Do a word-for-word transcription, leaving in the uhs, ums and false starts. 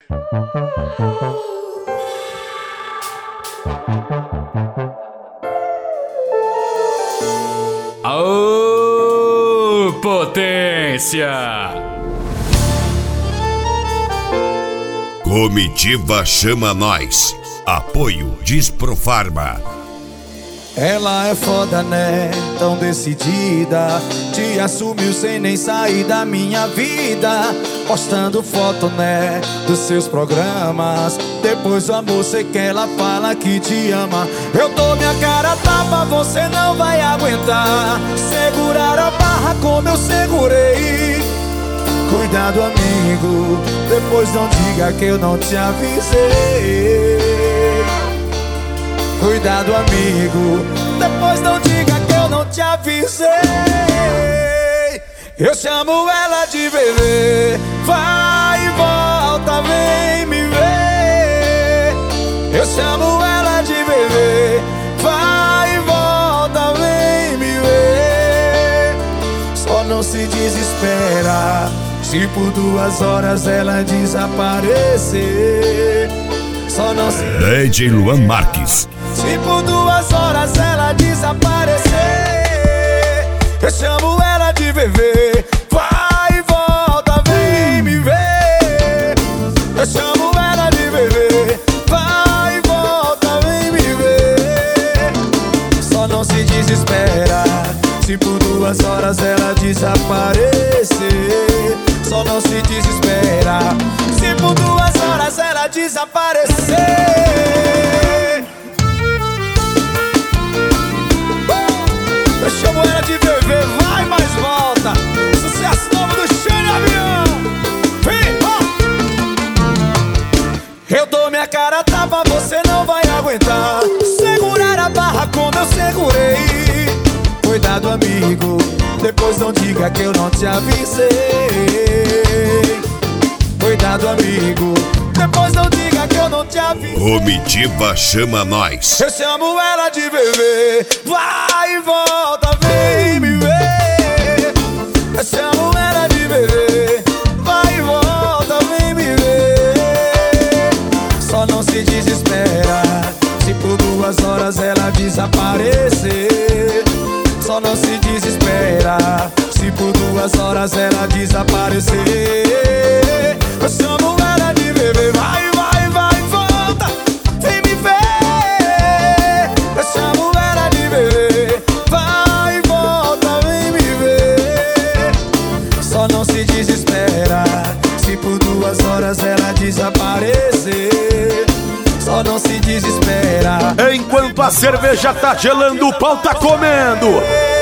Aô, potência! Comitiva chama nós. Apoio Disprofarma. Ela é foda, né? Tão decidida. Te assumiu sem nem sair da minha vida. Postando foto, né? Dos seus programas. Depois o amor cê quer, ela fala que te ama. Eu dou minha cara a tapa, você não vai aguentar. Segurar a barra como eu segurei. Cuidado, amigo. Depois não diga que eu não te avisei. Cuidado, amigo. Depois não diga que eu não te avisei. Eu chamo ela de bebê. Vai e volta, vem me ver. Eu chamo ela de bebê. Vai e volta, vem me ver. Só não se desespera se por duas horas ela desaparecer. Só não se D J Luan Marques. Se por duas horas ela desaparecer. Eu chamo ela de bebê. Vai e volta, vem me ver. Eu chamo ela de bebê. Vai e volta, vem me ver. Só não se desespera se por duas horas ela desaparecer. Só não se desespera se por duas horas ela desaparecer. Eu chamo ela de bebê, vai, mais volta. Sucesso novo do Xande Avião. Vem, ó. Eu dou minha cara a tapa, você não vai aguentar. Segurar a barra como eu segurei. Cuidado, amigo. Depois não diga que eu não te avisei. Cuidado, amigo. Depois não diga que eu não te avisei. Comitiva chama nós. Eu chamo ela de bebê. Vai e volta, vem me ver. Eu chamo ela de bebê. Vai e volta, vem me ver. Só não se desespera se por duas horas ela desaparecer. Só não se desespera se por duas horas ela desaparecer. Eu chamo ela de bebê. Vai, vai, vai, volta, vem me ver. Eu chamo ela de bebê. Vai, volta, vem me ver. Só não se desespera se por duas horas ela desaparecer. Só não se desespera enquanto a cerveja tá gelando, o pau tá comendo.